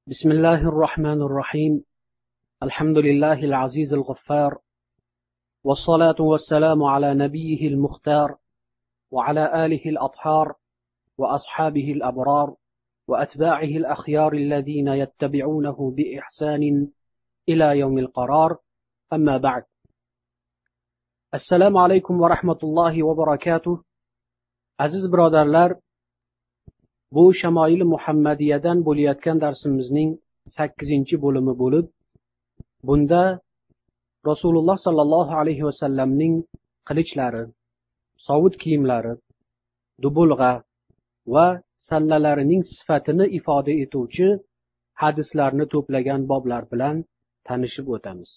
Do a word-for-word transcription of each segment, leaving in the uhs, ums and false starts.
بسم الله الرحمن الرحيم. الحمد لله العزيز الغفار، والصلاة والسلام على نبيه المختار وعلى آله الأطهار وأصحابه الأبرار وأتباعه الأخيار الذين يتبعونه بإحسان إلى يوم القرار. أما بعد. السلام عليكم ورحمة الله وبركاته. Aziz birodarlar, bu Shamoil Muhammadiyadan bo'layotgan darsimizning sakkizinchi bo'limi bo'lib, bunda Rasululloh sallallohu alayhi vasallamning qilichlari, sovut kiyimlari, dubulg'a va sallalarining sifatini ifoda etuvchi hadislarni to'plagan boblar bilan tanishib o'tamiz.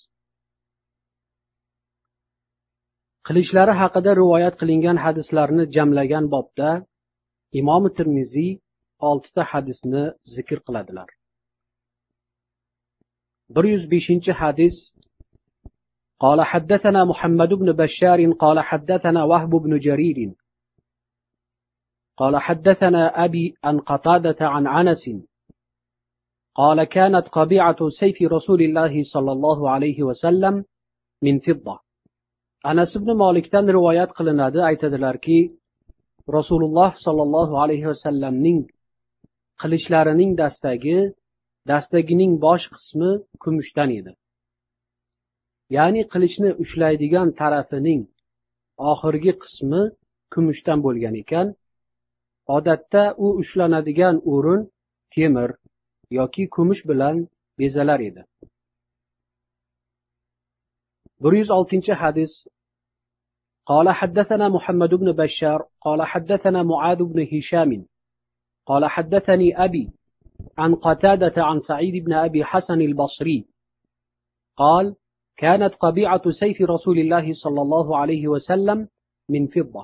Qilichlari haqida rivoyat qilingan hadislarni jamlagan bobda Imom Tirmiziy oltita hadisni zikr qiladilar. bir yuz beshinchi hadis: قال حدثنا محمد بن بشار قال حدثنا وهب بن جرير قال حدثنا أبي عن قتادة عن أنس قال كانت قبيعة سيف رسول الله صلى الله عليه وسلم من فضة. Anas ibn Malikdan rivoyat qilinadi, aytadilarki, Rasululloh sallallohu alayhi vasallamning qilichlarining dastagi, dastagining bosh qismi kumushdan edi. Ya'ni qilichni ushlaydigan tarafining oxirgi qismi kumushdan bo'lgan ekan. Odatda u ushlanadigan o'rin temir yoki kumush bilan bezalar edi. bir yuz oltinchi hadis: قال حدثنا محمد بن بشار قال حدثنا معاذ بن هشام قال حدثني أبي عن قتادة عن سعيد بن أبي حسن البصري قال كانت قبيعة سيف رسول الله صلى الله عليه وسلم من فضة.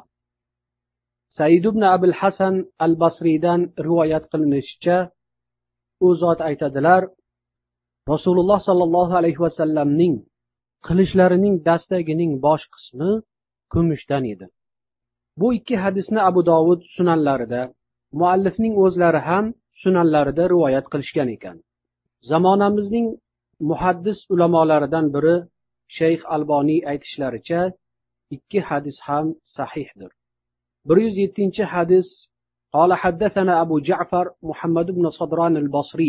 سعيد بن أبي الحسن البصري دان روايات قلنشچه u zot aytadilar, Rasululloh sallallohu alayhi vasallamning qilichlarining dastagining bosh qismi kumushdan edi. Bu ikki hadisni Abu Dovud sunanlarida, muallifning o'zlari ham sunanlarida rivoyat qilishgan ekan. Zamonamizning muhaddis ulamolaridan biri Shayx Alboniy aytishlaricha ikki hadis ham sahihdir. bir yuz yettinchi hadis: قال حدثنا أبو جعفر محمد بن صدران البصري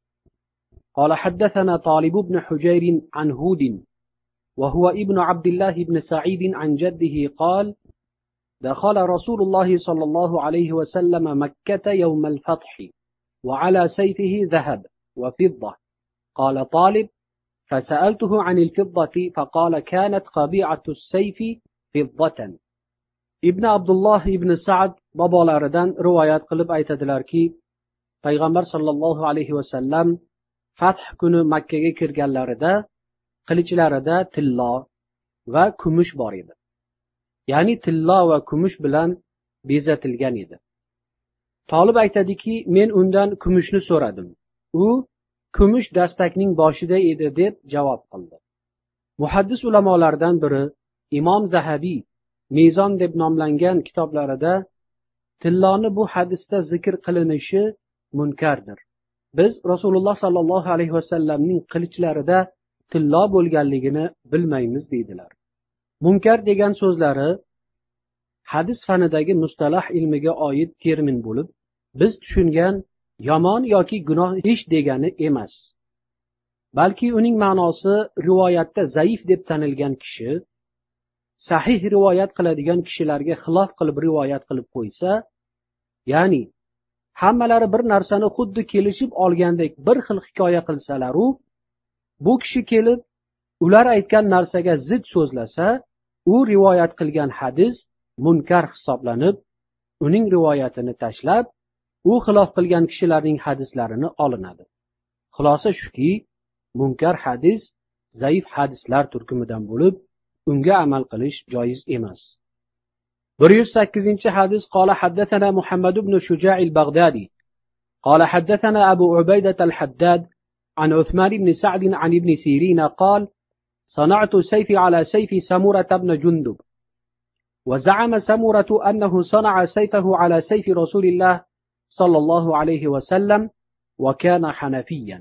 قال حدثنا طالب بن حجير عن هود وهو ابن عبد الله بن سعيد عن جده قال دخل رسول الله صلى الله عليه وسلم مكة يوم الفتح وعلى سيفه ذهب وفضة. قال طالب فسألته عن الفضة فقال كانت قبيعة السيف فضة. ibn Abdullah ibn Sa'd bobolaridan rivoyat qilib aytadilarki, payg'ambar sallallohu alayhi vasallam fath kuni Makkaga kirganlarida qilichlarida tillo va kumush bor edi. Ya'ni tillo va kumush bilan bezatilgan edi. Tolib aytadiki, men undan kumushni so'radim. U kumush dastakning boshida edi deb javob qildi. Muhaddis ulamolardan biri Imom Zahabiy Mezon deb nomlangan kitoblarida tilloni bu hadisda zikr qilinishi munkardir. Biz Rasululloh sallallohu alayhi vasallamning qilichlarida tillo bo'lganligini bilmaymiz deydilar. Munkar degan so'zlari hadis fanidagi mustalah ilmiga oid termin bo'lib, biz tushungan yomon yoki gunoh ish degani emas. Balki uning ma'nosi rivoyatda zaif deb tanilgan kishi sahih rivoyat qiladigan kishilarga xilof qilib rivoyat qilib qo'ysa, ya'ni hammalari bir narsani xuddi kelishib olgandek bir xil hikoya qilsalar, u bu kishi kelib ular aytgan narsaga zid so'zlasa, u rivoyat qilgan hadis munkar hisoblanib, uning rivoyatini tashlab, u xilof qilgan kishilarning hadislarini olinadi. Xulosa shuki, munkar hadis zaif hadislar turkumidan bo'lib, unga amal qilish joiz emas. bir yuz sakkizinchi hadis: قال حدثنا محمد بن شجاع البغدادي قال حدثنا أبو عبيدة الحداد عن عثمان بن سعد عن ابن سيرين قال صنعت سيفي على سيف سمرة بن جندب وزعم سمرة أنه صنع سيفه على سيف رسول الله صلى الله عليه وسلم وكان حنفيا.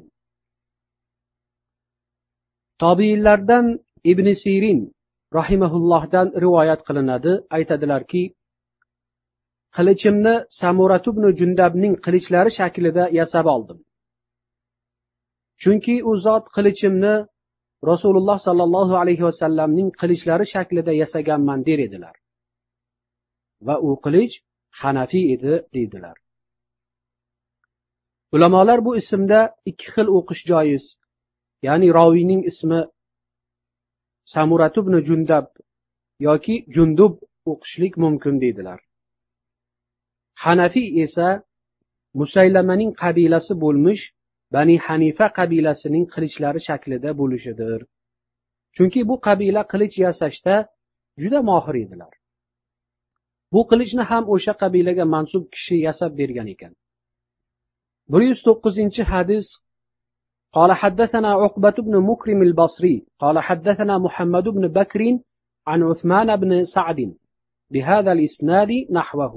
Tobiinlardan Ibn Sirin rahimahullohdan rivoyat qilinadi, aytadilarki, qilichimni Samurat ibn Jundabning qilichlari shaklida yasab oldim. Chunki u zot qilichimni Rasululloh sallallohu alayhi vasallamning qilichlari shaklida yasaganman der edilar. Va u qilich Hanafi edi deydilar. Ulamolar bu ismda ikki xil o'qish joiz. Ya'ni roviyning ismi Samurat ibn Jundab yoki Jundub o'qishlik mumkin deydilar. Hanafi esa Musaylamaning qabilasi bo'lmish Bani Hanifa qabilasining qilichlari shaklida bo'lishidir. Chunki bu qabila qilich yasashda juda mohir edilar. Bu qilichni ham o'sha qabilaga mansub kishi yasab bergan ekan. bir yuz to'qqizinchi hadis. قال حدثنا عقبة بن مكرم البصري قال حدثنا محمد بن بكر عن عثمان بن سعد بهذا الإسناد نحوه.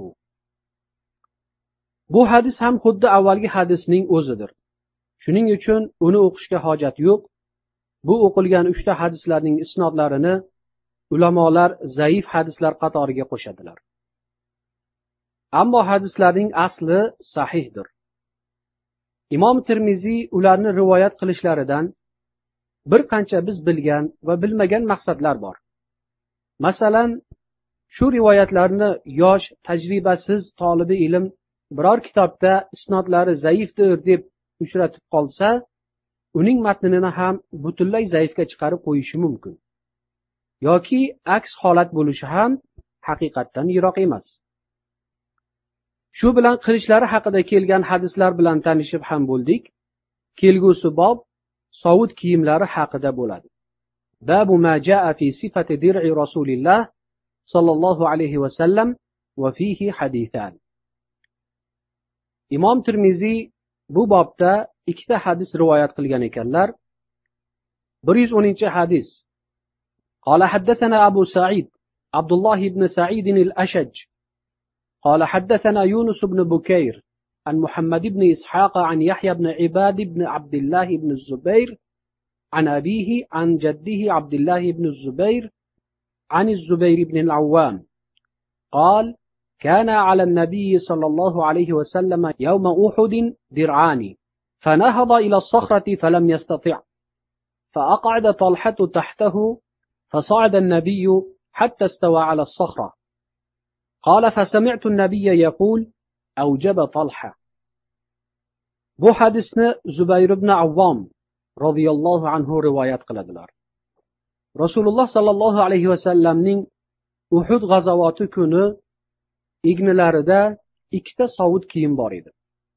Bu hadis ham xuddi avvalgi hadisning o'zidir. Shuning uchun uni o'qishga hojat yo'q. Bu o'qilgan uchta hadislarning isnodlarini ulamolar zaif hadislar qatoriga qo'shadilar. Ammo hadislarning asli sahihdir. Imom Tirmiziy ularni rivoyat qilishlaridan bir qancha biz bilgan va bilmagan maqsadlar bor. Masalan, shu rivoyatlarni yosh, tajribasiz tolibi ilm biror kitobda isnodlari zaifdir deb uchratib qolsa, uning matnini ham butunlay zaifga chiqarib qo'yishi mumkin. Yoki aks holat bo'lishi ham haqiqatdan yiroq emas. Shu bilan qilishlari haqida kelgan hadislar bilan tanishib ham bo'ldik. Kelgusi bob sovut kiyimlari haqida bo'ladi. Babu ma jaa fi sifati dir'i Rasulillah sallallohu alayhi va sallam va fihi hadithan. Imom Tirmiziy bu bobda ikkita hadis rivoyat qilgan ekanlar. bir yuz o'ninchi hadis. Qala haddathana Abu Sa'id Abdullah ibn Sa'id al-Ashaj قال حدثنا يونس بن بكير عن محمد بن إسحاق عن يحيى بن عباد بن عبد الله بن الزبير عن أبيه عن جده عبد الله بن الزبير عن الزبير بن العوام قال كان على النبي صلى الله عليه وسلم يوم أحد درعان فنهض إلى الصخرة فلم يستطع فأقعد طلحة تحته فصعد النبي حتى استوى على الصخرة قال فسمعت النبي يقول أوجب طلحة. Bu hadisni Zubayr ibn Avvom radhiyallohu anhu rivoyat qiladilar. Rasululloh sallallohu alayhi va sallamning Uhud g'azovati kuni ignilarida ikkita sovut kiyim bor edi.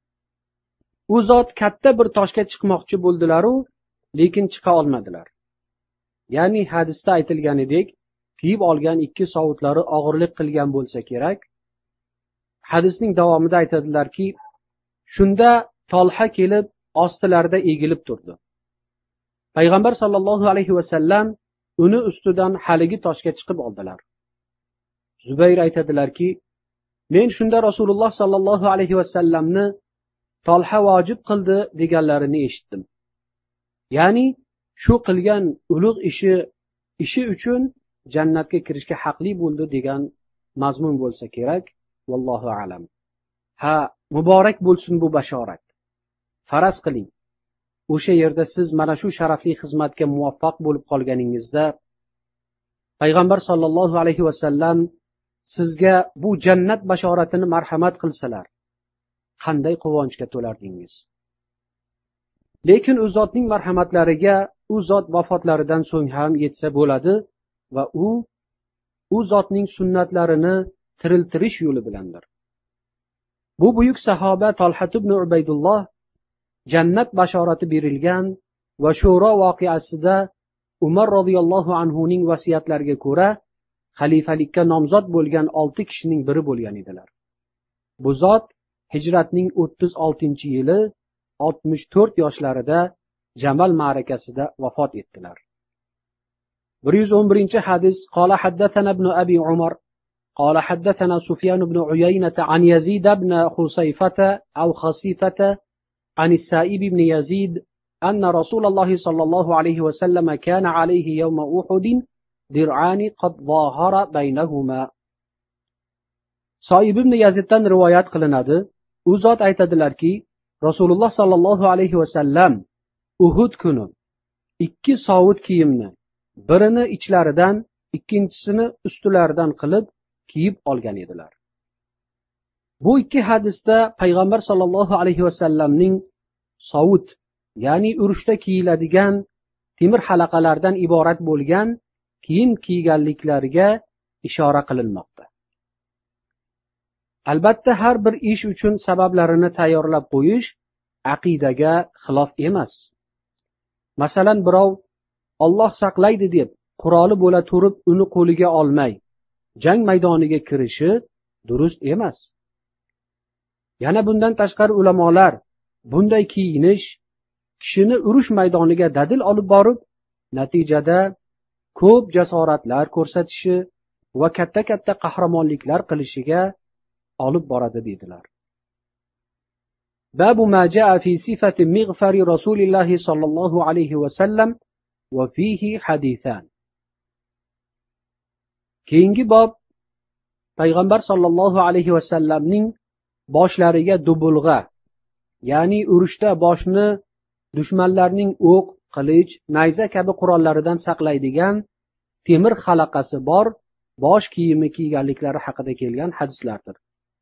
U zot katta bir toshga chiqmoqchi bo'ldilar-u, lekin chiqa olmadilar. Ya'ni hadisda aytilganidek, kiyib olgan ikki sovutlari og'irlik qilgan bo'lsa kerak. Hadisning davomida aytadilarki, shunda Tolha kelib ostilarida egilib turdi. Payg'ambar sallallohu alayhi va sallam uni ustidan haligi toshga chiqib oldilar. Zubayr aytadilarki, men shunda Rasululloh sallallohu alayhi va sallamni Tolha vojib qildi deganlarini eshitdim. Ya'ni shu qilgan ulug' ishi ishi uchun jannatga kirishga haqli bo'ldi degan mazmun bo'lsa kerak. Vallohu alam. Ha, muborak bo'lsin bu bashorat. Faraz qiling, o'sha yerda siz mana shu sharafli xizmatga muvaffaq bo'lib qolganingizda payg'ambar sollallohu alayhi va sallam sizga bu jannat bashoratini marhamat qilsalar, qanday quvonchga to'lardingiz. Lekin u zotning marhamatlariga u zot vafotlaridan so'ng ham yetsa bo'ladi va u u zotning sunnatlarini tiriltirish yo'li bilandir. Bu buyuk sahoba Talha ibn Ubaydulloh jannat bashorati berilgan va Shura voqeasida Umar radhiyallohu anhu ning vasiyatlariga ko'ra xalifalikka nomzod bo'lgan olti kishining biri bo'lgan edilar. Bu zot hijratning o'ttiz oltinchi yili oltmish to'rt yoshlarida Jamal ma'rakasida vafot etdilar. bir yuz o'n birinchi hadis. Qala haddathana ibn Abi Umar قال حدثنا سفيان بن عيينة عن يزيد بن خصيفة أو خصيفة عن السائب بن يزيد أن رسول الله صلى الله عليه وسلم كان عليه يوم أحد درعان قد ظاهر بينهما. Soib ibn Yaziddan rivoyat qilinadi. U zot aytadilarki, Rasululloh sallallohu alayhi vasallam Uhud kuni ikki sovut kiyimni birini ichlaridan, ikkinchisini ustilaridan qilib kiyib olgan edilar. Bu ikki hadisda payg'ambar sallallohu alayhi vasallamning sovut, ya'ni urushda kiyiladigan temir halaqalardan iborat bo'lgan kiyim kiyganliklariga ishora qilinmoqda. Albatta har bir ish uchun sabablarini tayyorlab qo'yish aqidaga xilof emas. Masalan, birov Alloh saqlaydi deb quroli bo'la turib uni qo'liga olmay jang maydoniga kirishi durust emas. Yana bundan tashqari ulamolar bunday kiyinish kishini urush maydoniga dadil olib borib, natijada ko'p jasoratlar ko'rsatishi va katta-katta qahramonliklar qilishiga olib boradi dedilar. Babu ma jaa fi sifati mighfari Rasulilloh sallallohu alayhi va sallam va fihi hadithan. Keyingi bob payg'ambar sallallohu alayhi va sallamning boshlariga dubulg'a, ya'ni urushda boshni dushmanlarning o'q, qilich, nayza kabi qurollaridan saqlaydigan temir halaqasi bor bosh kiyimi kiyganliklari haqida kelgan hadislardir.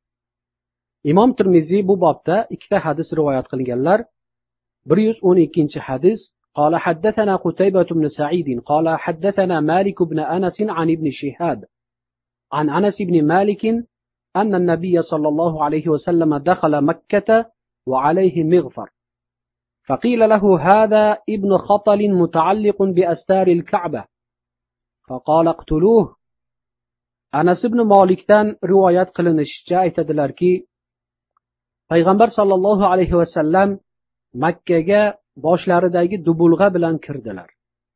Imom Tirmiziy bu bobda ikkita hadis rivoyat qilganlar. bir yuz o'n ikkinchi hadis: "Qala haddathana Qutaybah ibn Sa'id, qala haddathana Malik ibn Anas an ibn Shihab, an Anas ibn Malik anna an-nabiy sallallahu alayhi wa sallam dakhala Makkah wa alayhi mighfar. فقيل له هذا ابن خطل متعلق بأستار الكعبة فقال اقتلوه." Anas ibn Malikdan rivoyat qilinishicha aytadilarki, payg'ambar sallallohu alayhi va sallam Makkaga boshlaridagi dubulg'a bilan kirdilar.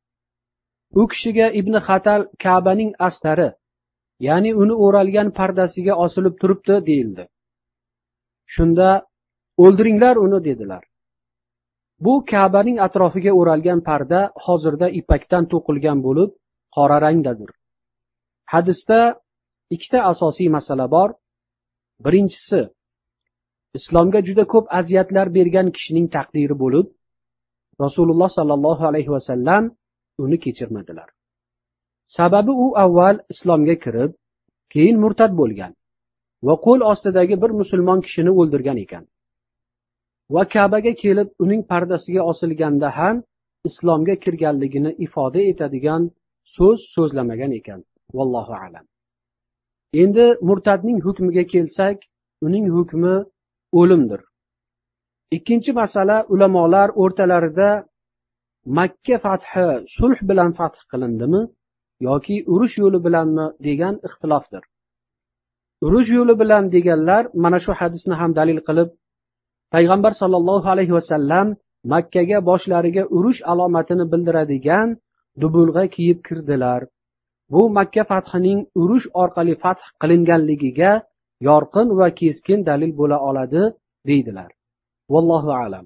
U kishiga Ibn Xatal Ka'baning astari, ya'ni uni o'ralgan pardasiga osilib turibdi deyildi. Shunda o'ldiringlar uni dedilar. Bu Ka'baning atrofiga o'ralgan parda hozirda ipakdan to'qilgan bo'lib, qora rangdadir. Hadisda ikkita asosiy masala bor. Birinchisi, islomga juda ko'p aziyatlar bergan kishining taqdiri bo'lib, Rasululloh sallallohu alayhi va sallam uni kechirmadilar. Sababi u avval islomga kirib, keyin murtad bo'lgan va qo'l ostidagi bir musulmon kishini o'ldirgan ekan. Va Ka'baga kelib uning pardasiga osilganda ham islomga kirganligini ifoda etadigan so'z so'zlamagan ekan. Vallohu a'lam. Endi murtadning hukmiga kelsak, uning hukmi o'limdir. Ikkinchi masala, ulamolar o'rtalarida Makka fathi sulh bilan fath qilindimi yoki urush yo'li bilanmi degan ixtilofdir. Urush yo'li bilan deganlar mana shu hadisni ham dalil qilib, payg'ambar sallallohu alayhi va sallam Makkaga boshlariga urush alomatini bildiradigan dubulg'a kiyib kirdilar. Bu Makka fathining urush orqali fath qilinganligiga yorqin va keskin dalil bo'la oladi deydilar. Vallohu a'lam.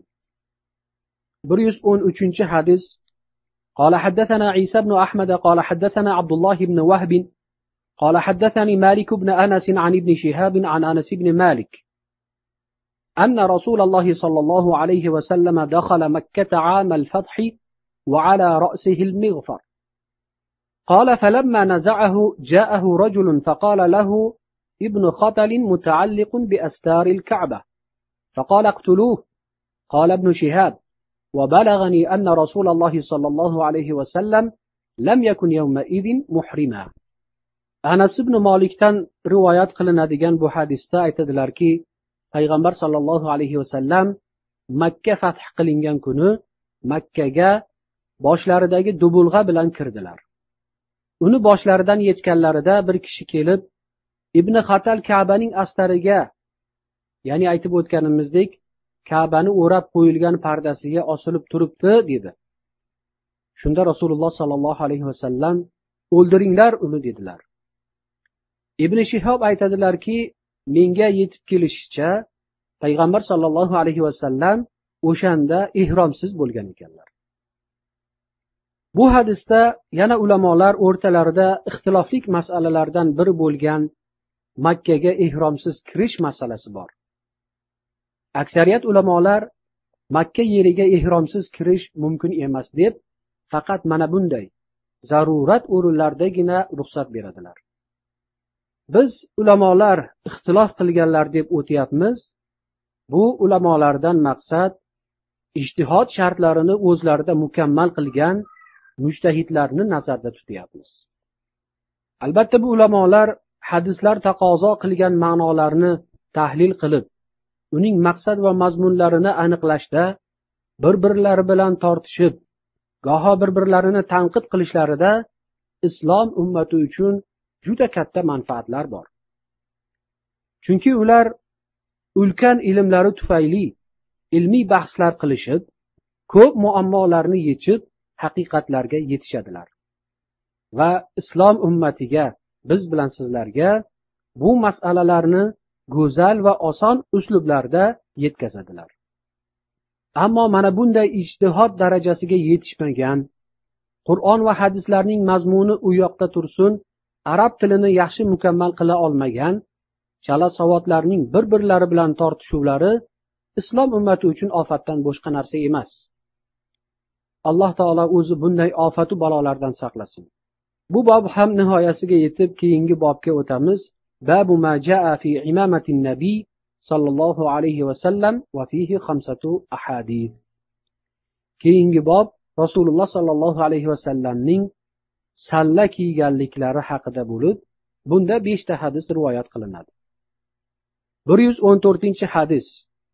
bir yuz o'n uchinchi hadis: قال حدثنا عيسى بن أحمد قال حدثنا عبد الله بن وهب قال حدثني مالك بن أنس عن ابن شهاب عن أنس بن مالك أن رسول الله صلى الله عليه وسلم دخل مكة عام الفتح وعلى رأسه المغفر. قال فلما نزعه جاءه رجل فقال له ابن خطل متعلق بأستار الكعبة فقال اقتلوه. قال ابن شهاب وبلغني أن رسول الله صلى الله عليه وسلم لم يكن يومئذ محرما. Anas ibn Malikdan rivoyat qilinadigan bu hadisda aytadilarki, payg'ambar sallallohu alayhi vasallam Makka fath qilingan kuni Makkaga boshlaridagi dubulg'a bilan kirdilar. Uni boshlaridan yechganlarida bir kishi kelib, Ibn Xatal Ka'baning astariga, ya'ni aytib o'tganimizdek, Ka'bani o'rab qo'yilgan pardasiga osilib turibdi dedi. Shunda Rasululloh sallallohu alayhi vasallam o'ldiringlar uni dedilar. Ibn Shihob aytadilarki, menga yetib kelishicha payg'ambar sallallohu alayhi vasallam o'shanda ihromsiz bo'lgan ekanlar. Bu hadisda yana ulamolar o'rtalarida ixtilofli masalalardan biri bo'lgan Makkaga ihromsiz kirish masalasi bor. Aksariyat ulamolar Makka yeriga ihromsiz kirish mumkin emas deb, faqat mana bunday zarurat o'rinlardagina ruxsat beradilar. Biz ulamolar ixtilof qilganlar deb o'tyapmiz. Bu ulamolardan maqsad ijtihod shartlarini o'zlarida mukammal qilgan mujtahidlarni nazarda tutyapmiz. Albatta bu ulamolar hadislar taqozo qilgan ma'nolarni tahlil qilib, uning maqsad va mazmunlarini aniqlashda bir-birlari bilan tortishib, goho bir-birlarini tanqid qilishlarida islom ummati uchun juda katta manfaatlar bor. Chunki ular ulkan ilmlari tufayli ilmiy bahslar qilishib, ko'p muammolarni yechib, haqiqatlarga yetishadilar. Va islom ummatiga, biz bilan sizlarga bu masalalarni go'zal va oson uslublarda yetkazadilar. Ammo mana bunday ijtihod darajasiga yetishmagan, Qur'on va hadislarning mazmuni u yoqda tursin, arab tilini yaxshi mukammal qila olmagan chala savodlarning bir-birlari bilan tortishuvlari islom ummati uchun ofatdan boshqa narsa emas. Alloh taolo o'zi bunday ofatu balolardan saqlasin. Bu bob ham nihoyasiga yetib, keyingi bobga o'tamiz. Babu ma jaa fi imamatin nabiy sallallohu alayhi va sallam va fihi khamsatu ahadith. Keyingi bob Rasululloh sallallohu alayhi va sallamning salla kiyganliklari haqida bo'lib, bunda besh ta hadis rivoyat qilinadi. bir yuz o'n to'rtinchi hadis.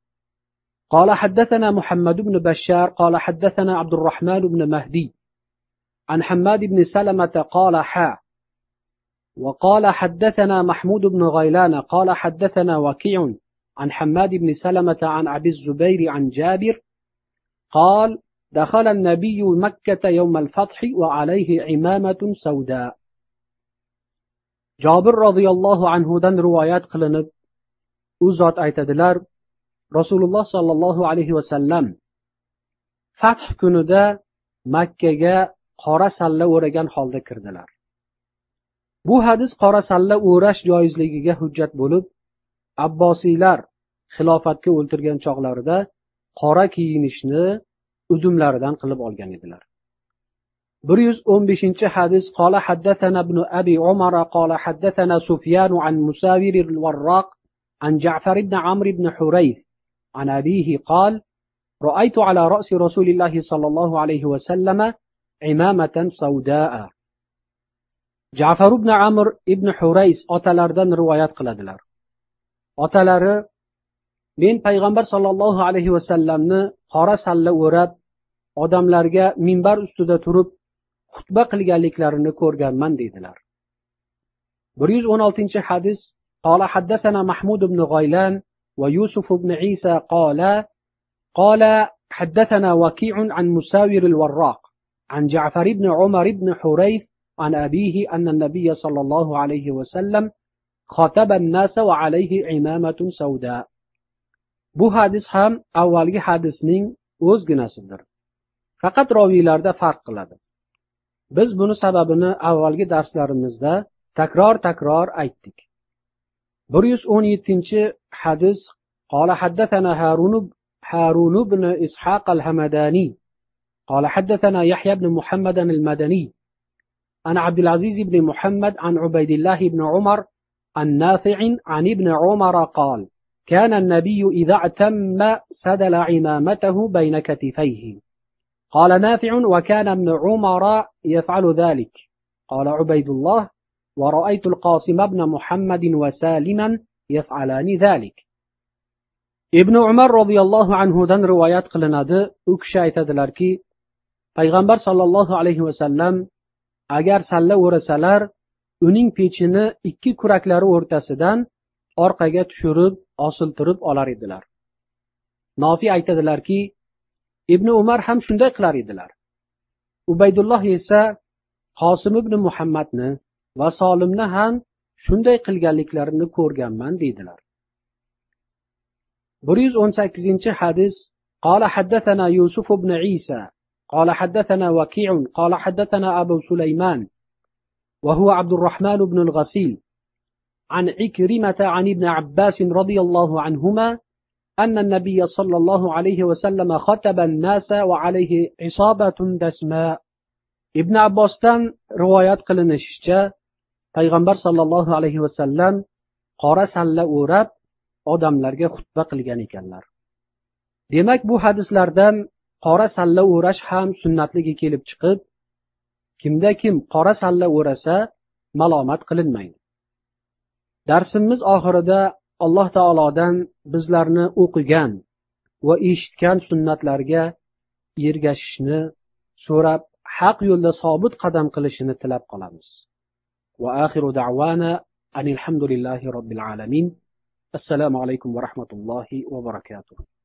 قال حدثنا محمد بن بشار قال حدثنا عبد الرحمن بن مهدي عن حماد بن سلمة قال حا وقال حدثنا محمود بن غيلان قال حدثنا وكيع عن حماد بن سلمة عن أبي الزبير عن جابر قال دخل النبي مكة يوم الفتح وعليه عمامة سوداء. Jabir radhiyallohu anhu dan rivoyat qilinib, u zot aytadilar, Rasululloh sallallohu alayhi va sallam Fath kunida Makkaga qora salla o'ragan holda kirdilar. Bu hadis qora salla o'rash joizligiga hujjat bo'lib, Abbosiylar xilofatga o'ltirgan chog'larida qora kiyinishni udumlaridan qilib olgan edilar. bir yuz o'n beshinchi hadis. Qala haddathana ibn Abi Umar qala haddathana Sufyan an Musawir al-Warraq an Ja'far ibn Amr ibn Hurayth an abihi qala ra'aytu ala ra'si Rasulillah sallallohu alayhi va sallam imamatan sawda'a. Ja'far ibn Amr ibn Hurays otalaridan rivoyat qiladilar. Otalari men payg'ambar sallallohu alayhi va sallamni qora salla o'rab, odamlarga minbar ustida turib xutba qilganliklarini ko'rganman dedilar. bir yuz o'n oltinchi hadis. Qala haddathana Mahmud ibn Ghaylan va Yusuf ibn Isa qala qala haddathana Waqi'un an Musawir al-Warraq an Ja'far ibn Umar ibn Hurayth an abihi anna an-nabiy sallallohu alayhi va sallam khataba an-nas wa alayhi imamatun sawda. Bu hadis ham avvalgi hadisning o'zginasidir. Faqat roviylarda farq qiladi. Biz buni sababini avvalgi darslarimizda takror-takror aytdik. bir yuz o'n yettinchi hadis. Qala haddathana Harun Harun ibn Ishaq al-Hamadani qala haddathana Yahya ibn Muhammad al-Madani an Abdul Aziz ibn Muhammad an Ubaydillah ibn Umar an Nafi' an ibn Umar qala كان النبي إذا اعتم سدل عمامته بين كتفيه. قال نافع وكان ابن عمر يفعل ذلك. قال عبيد الله ورأيت القاسم بن محمد وسالما يفعلان ذلك. ابن عمر رضي الله عنه dan rivoyat qilinadi. U kishi aytadilarki, payg'ambar sallallohu alayhi vasallam agar salla o'rasalar, uning pechini ikki kuraklari o'rtasidan orqaga tushirib, osiltirib olar edilar. Nofi aytadilarki, Ibn Umar ham shunday qilar edilar. Ubaydulloh esa Qosim ibn Muhammadni va Solimni ham shunday qilganliklarini ko'rganman deydilar. bir yuz o'n sakkizinchi hadis. قال حدثنا يوسف بن عيسى قال حدثنا وكيع قال حدثنا أبو سليمان وهو عبد الرحمن بن الغسيل عن عكرمة عن ابن عباس رضي الله عنهما أن النبي صلى الله عليه وسلم خطب الناس وعليه عصابة دسماء. ibn Abbosdan rivoyat qilinishicha, payg'ambar sollallohu alayhi vasallam qora salla o'rab odamlarga xutba qilgan ekanlar. Demak, bu hadislardan qora salla o'rash ham sunnatligi kelib chiqib, kimda kim qora salla o'rasa malomat qilinmaydi. Darsimiz oxirida Alloh taolodan bizlarni o'qigan va eshitgan sunnatlarga ergashishni so'rab, haq yo'lda sobit qadam qilishini tilab qolamiz. Va axiru da'wana anil hamdulillahi robbil alamin. Assalomu alaykum va rahmatullohi va barakatuh.